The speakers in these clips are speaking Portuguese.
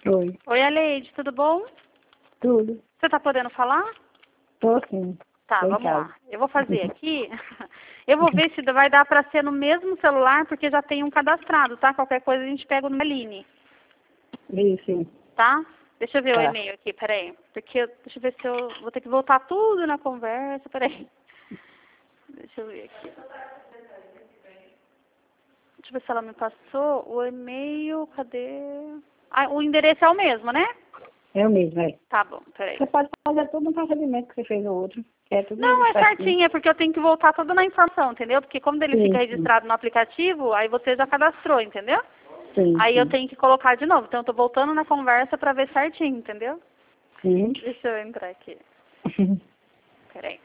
Oi. Oi, Aleide, tudo bom? Tudo. Você tá podendo falar? Tô sim. Tá, Tô em vamos casa. lá. Eu vou fazer aqui. Eu vou ver se vai dar pra ser no mesmo celular, porque já tem um cadastrado, tá? Qualquer coisa a gente pega no Meline, Isso. tá? Deixa eu ver o Tá. e-mail aqui, peraí. Deixa eu ver se eu vou ter que voltar tudo na conversa, peraí. Deixa eu ver aqui. Deixa eu ver se ela me passou o e-mail, cadê? Ah, o endereço é o mesmo, né? Eu mesmo, é. Tá bom, peraí. Você pode fazer tudo no procedimento que você fez no outro. É tudo Não, é certinho. certinho, é porque eu tenho que voltar toda na informação, entendeu? Porque como ele fica Sim. registrado no aplicativo, aí você já cadastrou, entendeu? Sim. Aí eu tenho que colocar de novo. Então eu tô voltando na conversa pra ver certinho, entendeu? Sim. Deixa eu entrar aqui. Peraí.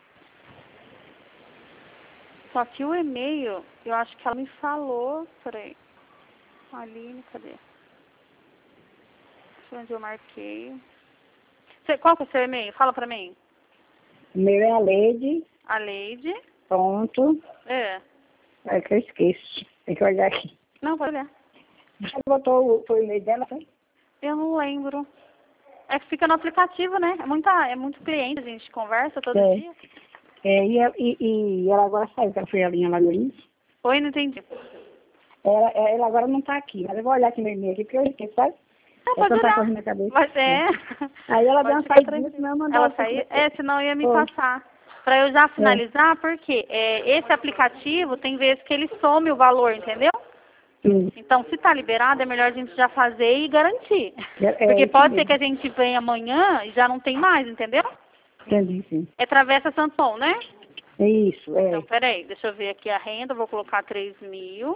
Só que o e-mail, eu acho que ela me falou. Peraí. Aline, cadê? Deixa eu ver onde eu marquei. Qual que é o seu e-mail? Fala pra mim. O meu é a Leide. A Leide. Ponto. É. É que eu esqueço. Tem que olhar aqui. Não, pode olhar. Você botou o e-mail dela, foi? Eu não lembro. É que fica no aplicativo, né? É muito cliente, a gente conversa todo É. dia. E ela agora saiu, que ela foi a linha lá no início. Oi, não entendi. Ela agora não tá aqui, mas eu vou olhar aqui no e-mail aqui, porque eu esqueço, sabe? Não, É pode tanta olhar. coisa na cabeça. Mas é. Aí ela deu Pode uma ficar saidinha, tranquila. senão eu mandar Ela ela saiu? Senão ia me Foi. passar. Pra eu já finalizar, porque esse aplicativo tem vezes que ele some o valor, entendeu? Sim. Então, se tá liberado, é melhor a gente já fazer e garantir. Porque Isso pode ser mesmo. que a gente venha amanhã e já não tem mais, entendeu? Entendi, sim. É Travessa Santon, né? Isso, Então, peraí, deixa eu ver aqui a renda, vou colocar 3.000.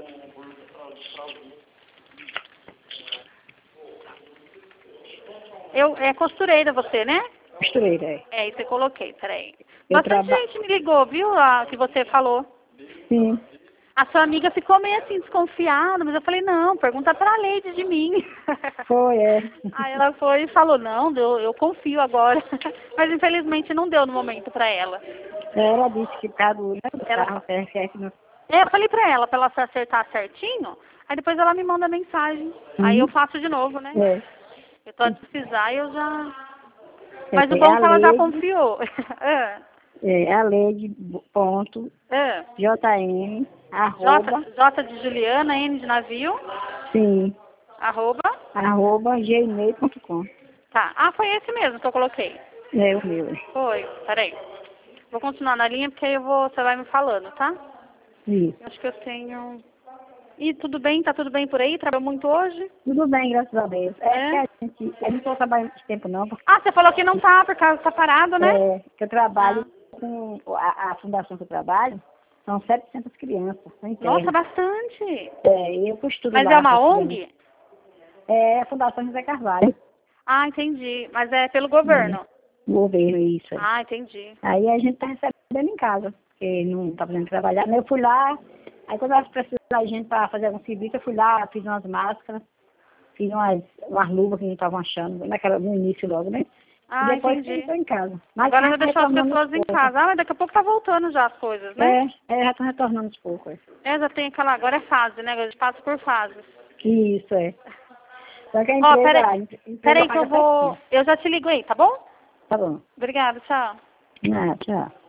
É costureira você, né? Costureira, é. É, isso eu coloquei, peraí. Eu Bastante trabalho. gente me ligou, viu, a que você falou. Sim. A sua amiga ficou meio assim, desconfiada, mas eu falei, não, pergunta pra Leide de mim. Foi, é. Aí ela foi e falou, não, eu confio agora. Mas infelizmente não deu no momento pra ela. Ela disse que por causa do Ela, carro CRF não. eu falei pra ela se acertar certinho, aí depois ela me manda mensagem. Aí eu Uhum. faço de novo, né? É. Eu tô a precisar e eu já... Mas o É bom é a que ela já Leide, confiou. é a Leide, ponto, É. JN, arroba, J de Juliana, N de navio, sim, arroba. arroba gmail.com. Tá. Ah, foi esse mesmo que eu coloquei. É o meu. Foi. Peraí. Vou continuar na linha porque aí você vai me falando, tá? Isso. Acho que eu tenho... E tudo bem? Tá tudo bem por aí? Trabalhou muito hoje? Tudo bem, graças a Deus. É que É? eu não estou trabalhando muito tempo não, porque Ah, você falou que não tá, por causa tá parado, né? eu trabalho Ah. com a fundação que eu trabalho, são 700 crianças, são Nossa, internas. bastante. E eu costuro Mas é lá uma essas crianças. ONG? É a Fundação José Carvalho. Ah, entendi. Mas é pelo governo? O governo, isso. Ah, entendi. Aí a gente tá recebendo em casa, porque não tá podendo trabalhar. Eu fui lá, aí quando elas precisaram da gente para fazer algum serviço, eu fui lá, fiz umas máscaras, fiz umas luvas que a gente estavam achando, no início logo, né? E Ah, depois eu entendi. estou em casa. Mas Agora já já deixou as retornando pessoas aos em poucos. casa. Ah, mas daqui a pouco tá voltando já as coisas, né? Já estão retornando aos poucos. Já tem aquela... Agora é fase, né? A gente passa por fases. Isso, é. Só que a Ó, empresa, a empresa peraí que eu paga vou... certinho. Eu já te ligo aí, tá bom? Tá bom. Obrigada, tchau. Ah, tchau.